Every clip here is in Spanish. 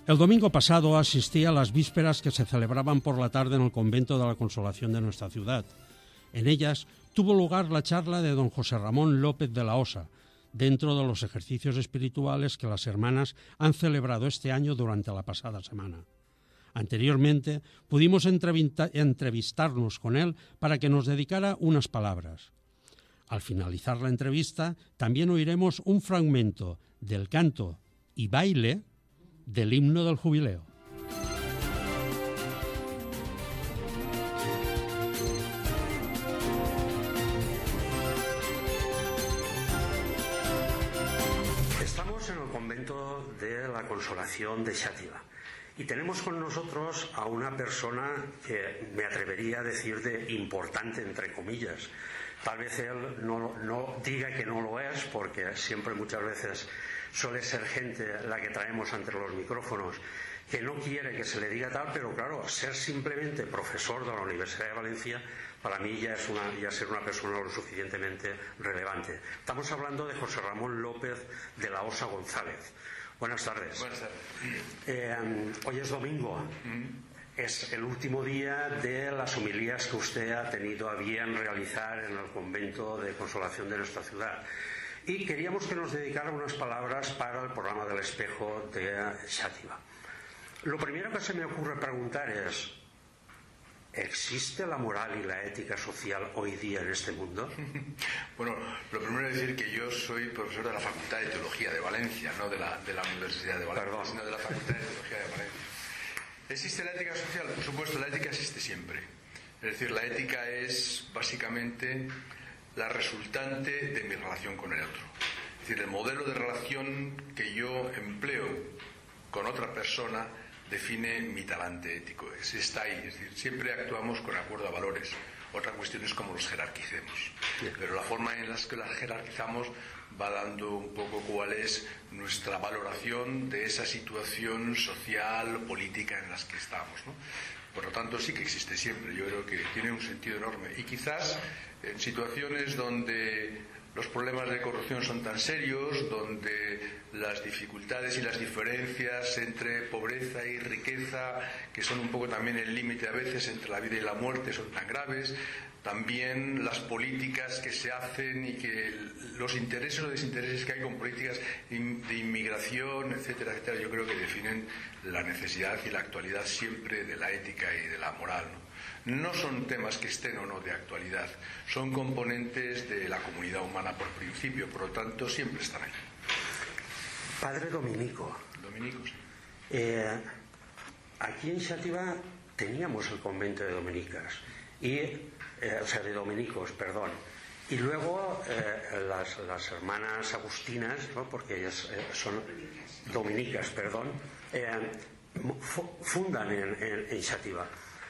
El domingo pasado asistí a las vísperas que se celebraban por la tarde en el convento de la Consolación de nuestra ciudad. En ellas tuvo lugar la charla de don José Ramón López de la Osa, dentro de los ejercicios espirituales que las hermanas han celebrado este año durante la pasada semana. Anteriormente pudimos entrevistarnos con él para que nos dedicara unas palabras. Al finalizar la entrevista también oiremos un fragmento del canto y baile del himno del jubileo. Estamos en el convento de la Consolación de Xàtiva y tenemos con nosotros a una persona que me atrevería a decir de importante, entre comillas. Tal vez él no diga que no lo es, porque siempre muchas veces suele ser gente la que traemos ante los micrófonos que no quiere que se le diga tal, pero claro, ser simplemente profesor de la Universidad de Valencia para mí ya es ser una persona lo suficientemente relevante. Estamos hablando de José Ramón López de la Osa González. Buenas tardes. Buenas tardes. Hoy es domingo. Es el último día de las homilías que usted ha tenido a bien realizar en el convento de Consolación de nuestra ciudad. Y queríamos que nos dedicara unas palabras para el programa del Espejo de Xàtiva. Lo primero que se me ocurre preguntar es: ¿existe la moral y la ética social hoy día en este mundo? Bueno, lo primero es decir que yo soy profesor de la Facultad de Teología de Valencia, no de la Universidad de Valencia, sino de la Facultad de Teología de Valencia. ¿Existe la ética social? Por supuesto, la ética existe siempre. Es decir, la ética es básicamente la resultante de mi relación con el otro. Es decir, el modelo de relación que yo empleo con otra persona define mi talante ético. Está ahí. Es decir, siempre actuamos con acuerdo a valores. Otra cuestión es cómo los jerarquicemos. Pero la forma en la que las jerarquizamos va dando un poco cuál es nuestra valoración de esa situación social, política en las que estamos, ¿no? Por lo tanto, sí que existe siempre. Yo creo que tiene un sentido enorme. Y quizás en situaciones donde los problemas de corrupción son tan serios, donde las dificultades y las diferencias entre pobreza y riqueza, que son un poco también el límite a veces entre la vida y la muerte, son tan graves, también las políticas que se hacen y que los intereses o desintereses que hay con políticas de inmigración, etcétera, etcétera, yo creo que definen la necesidad y la actualidad siempre de la ética y de la moral, ¿no? No son temas que estén o no de actualidad, son componentes de la comunidad humana por principio, por lo tanto siempre están ahí. Padre Dominico. Dominico, sí. Aquí en Xàtiva teníamos el convento de dominicas de dominicos, perdón. Y luego las hermanas agustinas, ¿no? Porque ellas son dominicas, perdón, fundan en Xàtiva.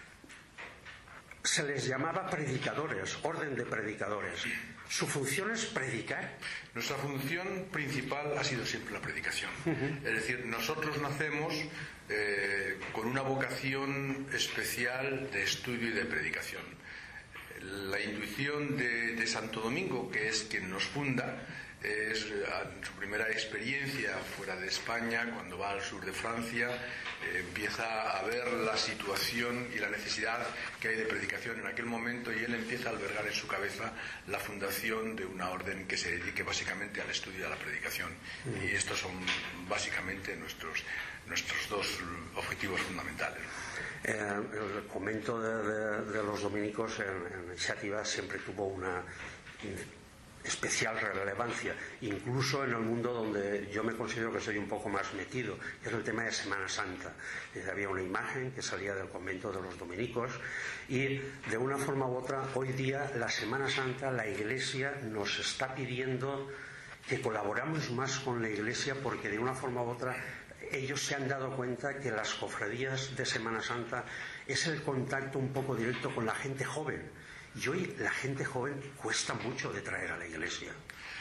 Se les llamaba predicadores, orden de predicadores. ¿Su función es predicar? Nuestra función principal ha sido siempre la predicación. Es decir, nosotros nacemos con una vocación especial de estudio y de predicación. La intuición de Santo Domingo, que es quien nos funda, es su primera experiencia fuera de España, cuando va al sur de Francia, empieza a ver la situación y la necesidad que hay de predicación en aquel momento, y él empieza a albergar en su cabeza la fundación de una orden que se dedique básicamente al estudio y a la predicación. Y estos son básicamente nuestros dos objetivos fundamentales. El convento de los dominicos en Xàtiva siempre tuvo una especial relevancia, incluso en el mundo donde yo me considero que soy un poco más metido, que es el tema de Semana Santa. Había una imagen que salía del convento de los dominicos y de una forma u otra hoy día la Semana Santa, la Iglesia nos está pidiendo que colaboramos más con la Iglesia, porque de una forma u otra ellos se han dado cuenta que las cofradías de Semana Santa es el contacto un poco directo con la gente joven. Y hoy la gente joven cuesta mucho de traer a la Iglesia.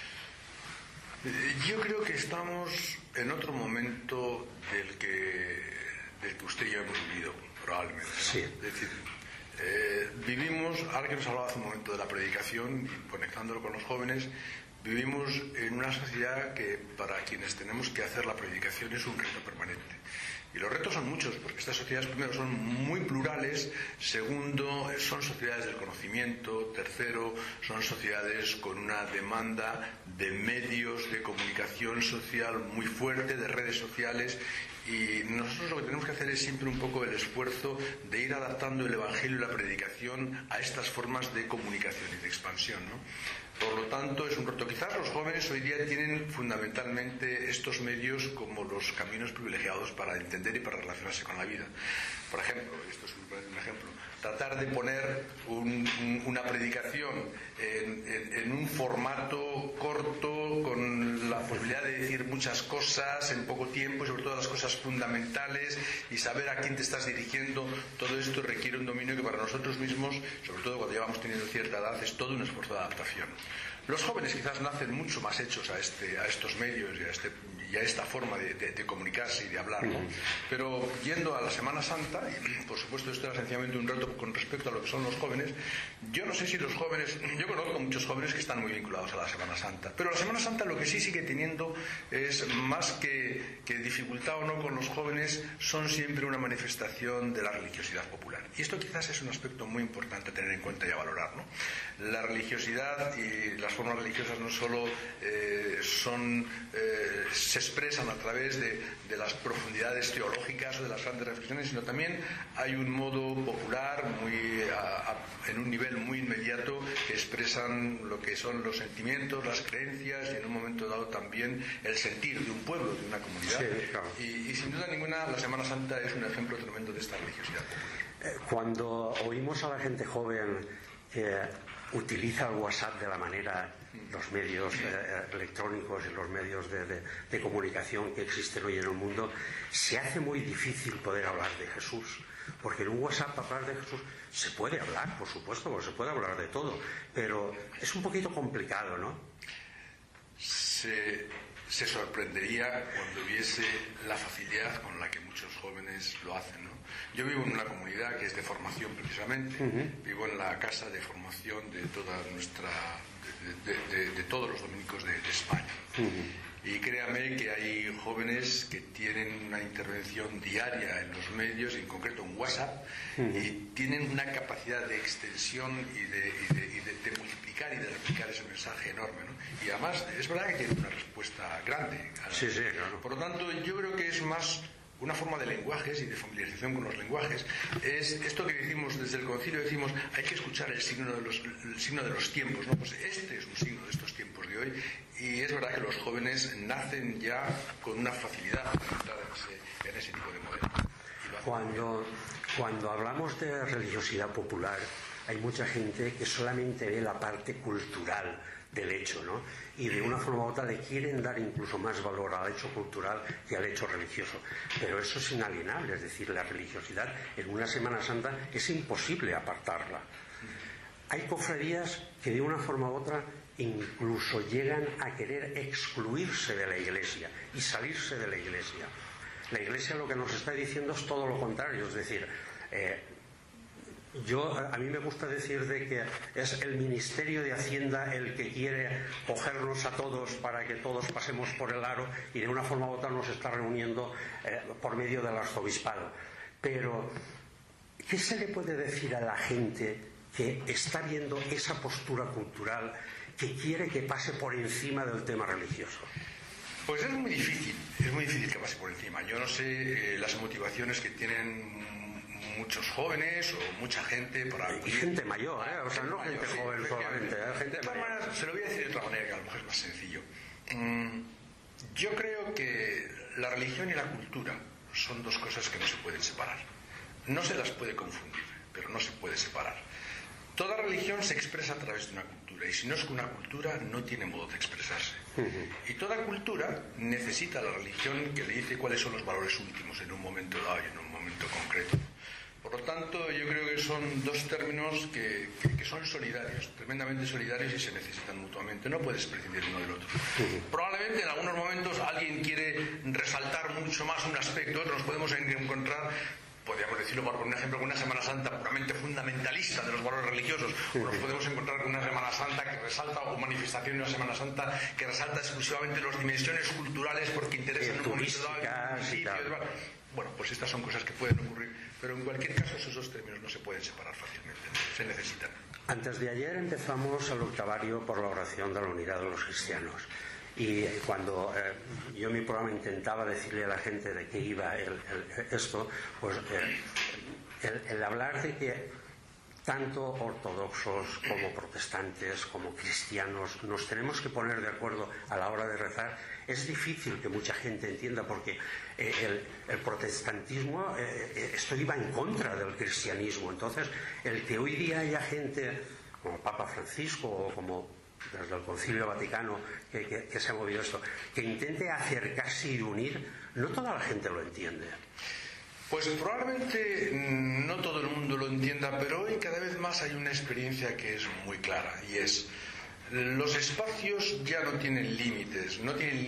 Yo creo que estamos en otro momento del que usted y yo hemos vivido, probablemente, ¿no? Sí. Es decir, vivimos, ahora que nos hablaba hace un momento de la predicación y conectándolo con los jóvenes, vivimos en una sociedad que para quienes tenemos que hacer la predicación es un reto permanente. Y los retos son muchos, porque estas sociedades, primero, son muy plurales, segundo, son sociedades del conocimiento, tercero, son sociedades con una demanda de medios de comunicación social muy fuerte, de redes sociales, y nosotros lo que tenemos que hacer es siempre un poco el esfuerzo de ir adaptando el Evangelio y la predicación a estas formas de comunicación y de expansión, ¿no? Por lo tanto, es un reto. Quizás los jóvenes hoy día tienen fundamentalmente estos medios como los caminos privilegiados para entender y para relacionarse con la vida. Por ejemplo, esto es un ejemplo, tratar de poner una predicación en un formato corto, con la posibilidad de decir muchas cosas en poco tiempo, sobre todo las cosas fundamentales, y saber a quién te estás dirigiendo. Todo esto requiere un dominio que para nosotros mismos, sobre todo cuando ya vamos teniendo cierta edad, es todo un esfuerzo de adaptación. Los jóvenes quizás nacen mucho más hechos a estos medios y a esta forma de comunicarse y de hablar, ¿no? Pero yendo a la Semana Santa, y por supuesto esto era sencillamente un reto con respecto a lo que son los jóvenes, yo no sé si los jóvenes, yo conozco muchos jóvenes que están muy vinculados a la Semana Santa, pero la Semana Santa lo que sí sigue teniendo es, más que dificultad o no con los jóvenes, son siempre una manifestación de la religiosidad popular. Y esto quizás es un aspecto muy importante a tener en cuenta y a valorar, ¿no? La religiosidad y las formas religiosas no solo se expresan a través de las profundidades teológicas o de las grandes reflexiones, sino también hay un modo popular en un nivel muy inmediato que expresan lo que son los sentimientos, las creencias y en un momento dado también el sentir de un pueblo, de una comunidad. Sí, claro. Y sin duda ninguna la Semana Santa es un ejemplo tremendo de esta religiosidad popular. Cuando oímos a la gente joven que utiliza el WhatsApp de la manera, los medios electrónicos y los medios de comunicación que existen hoy en el mundo, se hace muy difícil poder hablar de Jesús, porque en un WhatsApp hablar de Jesús se puede hablar, por supuesto, porque se puede hablar de todo, pero es un poquito complicado, ¿no? Se sorprendería cuando viese la facilidad con la que muchos jóvenes lo hacen, ¿no? Yo vivo en una comunidad que es de formación precisamente, vivo en la casa de formación de toda de todos los dominicos de España. Y créame que hay jóvenes que tienen una intervención diaria en los medios, en concreto en WhatsApp, y tienen una capacidad de extensión y de multiplicar y de replicar ese mensaje enorme, ¿no? Y además es verdad que tienen una respuesta grande. Sí, claro. Por lo tanto, yo creo que es más una forma de lenguajes y de familiarización con los lenguajes. Es esto que decimos desde el concilio, decimos hay que escuchar el signo de los tiempos, ¿no? Pues este es un signo de estos tiempos de hoy, y es verdad que los jóvenes nacen ya con una facilidad para entrar en ese tipo de modelo. Cuando hablamos de religiosidad popular, hay mucha gente que solamente ve la parte cultural del hecho, ¿no? Y de una forma u otra le quieren dar incluso más valor al hecho cultural que al hecho religioso. Pero eso es inalienable, es decir, la religiosidad en una Semana Santa es imposible apartarla. Hay cofradías que de una forma u otra incluso llegan a querer excluirse de la Iglesia y salirse de la Iglesia. La Iglesia lo que nos está diciendo es todo lo contrario, es decir, a mí me gusta decir de que es el Ministerio de Hacienda el que quiere cogernos a todos para que todos pasemos por el aro, y de una forma u otra nos está reuniendo por medio del arzobispado. Pero ¿qué se le puede decir a la gente que está viendo esa postura cultural que quiere que pase por encima del tema religioso? Pues es muy difícil que pase por encima. Yo no sé las motivaciones que tienen muchos jóvenes o mucha gente para... Y gente mayor, o sea, no gente joven solamente, gente mayor. Se lo voy a decir de otra manera, que a lo mejor es más sencillo. Yo creo que la religión y la cultura son dos cosas que no se pueden separar. No se las puede confundir, pero no se puede separar. Toda religión se expresa a través de una cultura, y si no es con una cultura no tiene modo de expresarse. Y toda cultura necesita a la religión que le dice cuáles son los valores últimos en un momento dado y en un momento concreto. Por lo tanto, yo creo que son dos términos que son solidarios, tremendamente solidarios, y se necesitan mutuamente. No puedes prescindir uno del otro. Probablemente en algunos momentos alguien quiere resaltar mucho más un aspecto, nos podemos encontrar podríamos decirlo, por un ejemplo, con una Semana Santa puramente fundamentalista de los valores religiosos, o nos podemos encontrar con una Semana Santa que resalta, o manifestación de una Semana Santa que resalta exclusivamente las dimensiones culturales porque interesan en un momento dado el municipio. Bueno, pues estas son cosas que pueden ocurrir, pero en cualquier caso esos dos términos no se pueden separar fácilmente, se necesitan. Antes de ayer empezamos el octavario por la oración de la unidad de los cristianos. Y cuando yo en mi programa intentaba decirle a la gente de qué iba esto, pues el hablar de que tanto ortodoxos como protestantes como cristianos nos tenemos que poner de acuerdo a la hora de rezar, es difícil que mucha gente entienda, porque el protestantismo esto iba en contra del cristianismo. Entonces, el que hoy día haya gente como el Papa Francisco o como desde el Concilio Vaticano que se ha movido esto, que intente acercarse y unir, no toda la gente lo entiende. Pues probablemente no todo el mundo lo entienda, pero hoy cada vez más hay una experiencia que es muy clara, y es: los espacios ya no tienen límites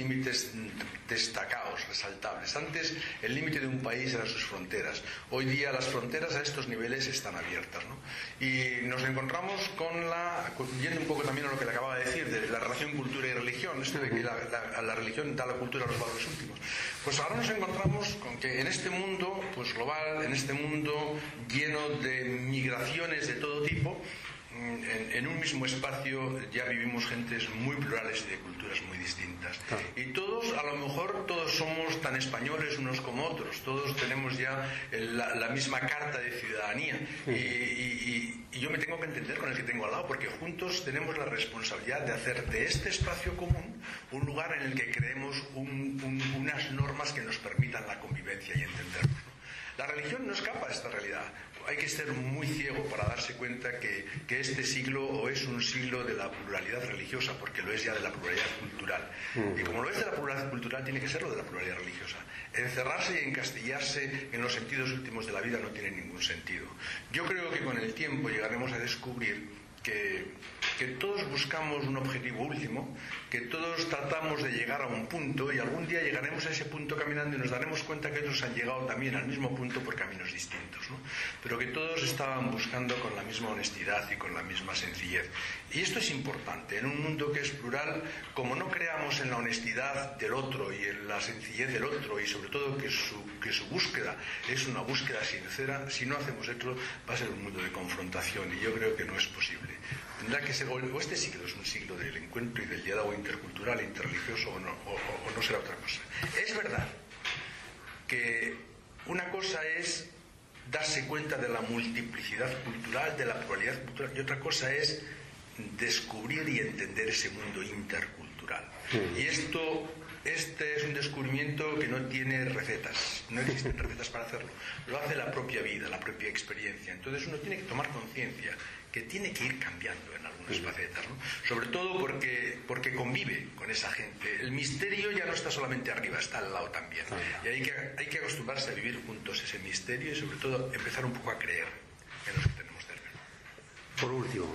destacados, resaltables. Antes el límite de un país eran sus fronteras. Hoy día las fronteras a estos niveles están abiertas, ¿no? Y nos encontramos yendo un poco también a lo que le acababa de decir, de la relación cultura y religión, esto de que la religión da a la cultura los valores últimos. Pues ahora nos encontramos con que en este mundo pues global, en este mundo lleno de migraciones de todo tipo, en un mismo espacio ya vivimos gentes muy plurales y de culturas muy distintas. Y todos, a lo mejor, todos somos tan españoles unos como otros, todos tenemos ya la misma carta de ciudadanía. Y yo me tengo que entender con el que tengo al lado, porque juntos tenemos la responsabilidad de hacer de este espacio común un lugar en el que creemos unas normas que nos permitan la convivencia y entendernos, ¿no? La religión no escapa a esta realidad. Hay que ser muy ciego para darse cuenta que este siglo es un siglo de la pluralidad religiosa, porque lo es ya de la pluralidad cultural. Y como lo es de la pluralidad cultural, tiene que ser lo de la pluralidad religiosa. Encerrarse y encastillarse en los sentidos últimos de la vida no tiene ningún sentido. Yo creo que con el tiempo llegaremos a descubrir que todos buscamos un objetivo último, que todos tratamos de llegar a un punto, y algún día llegaremos a ese punto caminando y nos daremos cuenta que otros han llegado también al mismo punto por caminos distintos, ¿no? Pero que todos estaban buscando con la misma honestidad y con la misma sencillez. Y esto es importante en un mundo que es plural. Como no creamos en la honestidad del otro y en la sencillez del otro, y sobre todo que su búsqueda es una búsqueda sincera, si no hacemos esto va a ser un mundo de confrontación, y yo creo que no es posible. Tendrá que ser, o este siglo es un siglo del encuentro y del diálogo intercultural, interreligioso, o no será otra cosa. Es verdad que una cosa es darse cuenta de la multiplicidad cultural, de la pluralidad cultural, y otra cosa es descubrir y entender ese mundo intercultural. Y este es un descubrimiento que no tiene recetas, no existen recetas para hacerlo, lo hace la propia vida, la propia experiencia. Entonces uno tiene que tomar conciencia que tiene que ir cambiando en algunas facetas, ¿no? Sobre todo porque convive con esa gente. El misterio ya no está solamente arriba, está al lado también. Y hay que acostumbrarse a vivir juntos ese misterio, y sobre todo empezar un poco a creer en lo que tenemos dentro. Por último,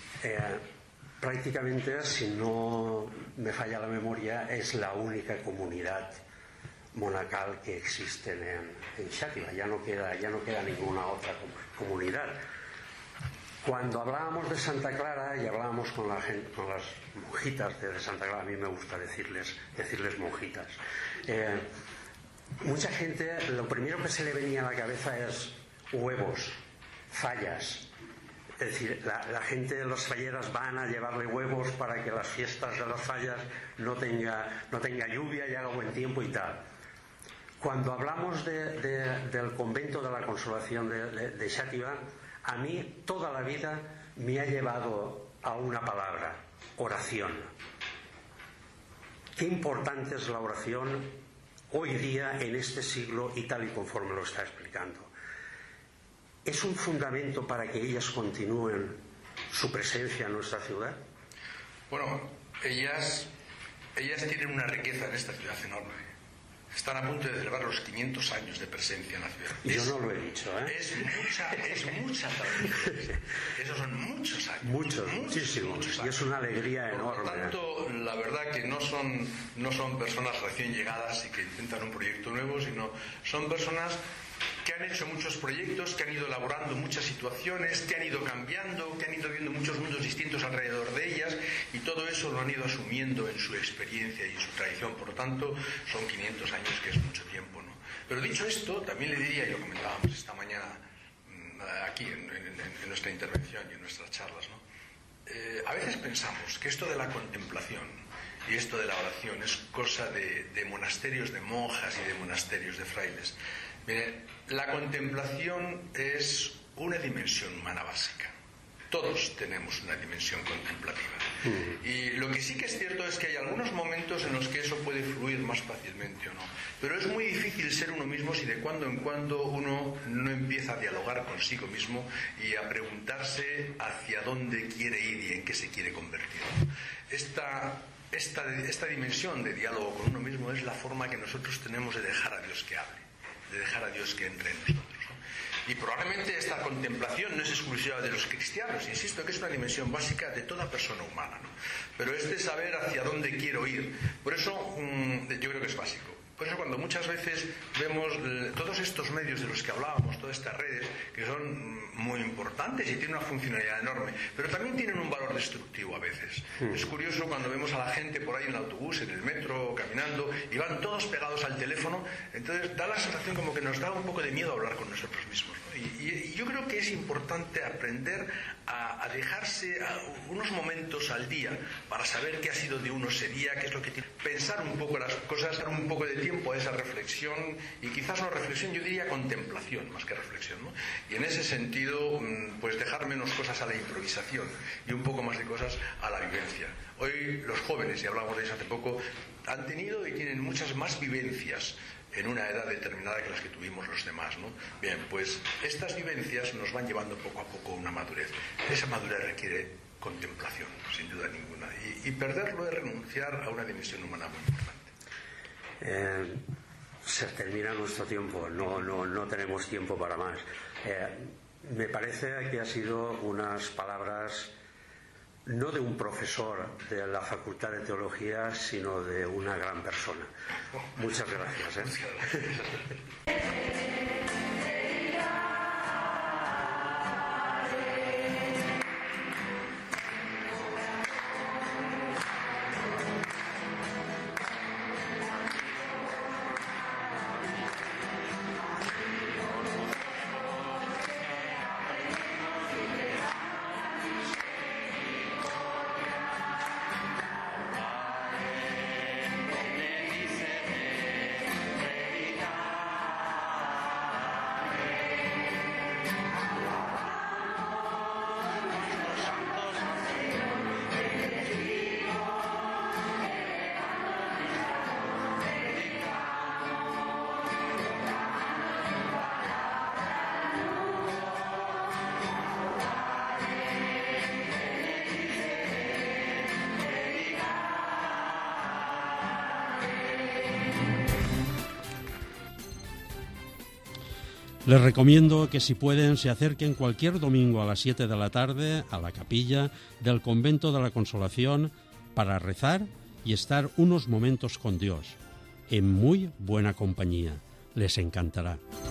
prácticamente, si no me falla la memoria, es la única comunidad monacal que existe en Xàtiva. Ya no queda ninguna otra comunidad. Cuando hablábamos de Santa Clara y hablábamos con las monjitas de Santa Clara, a mí me gusta decirles monjitas, mucha gente, lo primero que se le venía a la cabeza es huevos, fallas. Es decir, la gente de las falleras van a llevarle huevos para que las fiestas de las fallas no tenga lluvia y haga buen tiempo y tal. Cuando hablamos del convento de la Consolación de Xàtiva, a mí toda la vida me ha llevado a una palabra: oración. Qué importante es la oración hoy día en este siglo y tal y conforme lo está explicando. ¿Es un fundamento para que ellas continúen su presencia en nuestra ciudad? Bueno, ellas tienen una riqueza en esta ciudad enorme. Están a punto de celebrar los 500 años de presencia en la ciudad. Yo no lo he dicho, ¿eh? Es mucha tradición. Esos son muchos años. Muchísimos. Y es una alegría enorme. Por lo tanto, la verdad que no son personas recién llegadas y que intentan un proyecto nuevo, sino son personas que han hecho muchos proyectos, que han ido elaborando muchas situaciones, que han ido cambiando, que han ido viendo muchos mundos distintos alrededor de ellas, y todo eso lo han ido asumiendo en su experiencia y en su tradición. Por lo tanto, son 500 años, que es mucho tiempo, ¿no? Pero dicho esto, también le diría, y lo comentábamos esta mañana aquí en nuestra intervención y en nuestras charlas, ¿no? A veces pensamos que esto de la contemplación y esto de la oración es cosa de monasterios de monjas y de monasterios de frailes. Mire, la contemplación es una dimensión humana básica. Todos tenemos una dimensión contemplativa. Y lo que sí que es cierto es que hay algunos momentos en los que eso puede fluir más fácilmente o no. Pero es muy difícil ser uno mismo si de cuando en cuando uno no empieza a dialogar consigo mismo y a preguntarse hacia dónde quiere ir y en qué se quiere convertir. Esta dimensión de diálogo con uno mismo es la forma que nosotros tenemos de dejar a Dios que hable, de dejar a Dios que entre en nosotros, ¿no? Y probablemente esta contemplación no es exclusiva de los cristianos, insisto que es una dimensión básica de toda persona humana, ¿no? Pero es de saber hacia dónde quiero ir. Por eso yo creo que es básico. Por eso cuando muchas veces vemos todos estos medios de los que hablábamos, todas estas redes, que son muy importantes y tienen una funcionalidad enorme, pero también tienen un valor destructivo a veces. Es curioso cuando vemos a la gente por ahí en el autobús, en el metro, caminando, y van todos pegados al teléfono, entonces da la sensación como que nos da un poco de miedo hablar con nosotros mismos, ¿no? Y yo creo que es importante aprender a dejarse unos momentos al día para saber qué ha sido de uno ese día, qué es lo que tiene. Pensar un poco las cosas, dar un poco de tiempo a esa reflexión, y quizás no reflexión, yo diría contemplación más que reflexión, ¿no? Y en ese sentido, pues dejar menos cosas a la improvisación y un poco más de cosas a la vivencia. Hoy los jóvenes, y hablábamos de eso hace poco, han tenido y tienen muchas más vivencias en una edad determinada que las que tuvimos los demás, ¿no? Bien, pues estas vivencias nos van llevando poco a poco a una madurez. Esa madurez requiere contemplación, sin duda ninguna. Y perderlo es renunciar a una dimensión humana muy importante. Se termina nuestro tiempo, no tenemos tiempo para más. Me parece que ha sido unas palabras no de un profesor de la Facultad de Teología, sino de una gran persona. Muchas gracias. Les recomiendo que si pueden se acerquen cualquier domingo a las 7 de la tarde a la capilla del Convento de la Consolación para rezar y estar unos momentos con Dios, en muy buena compañía. Les encantará.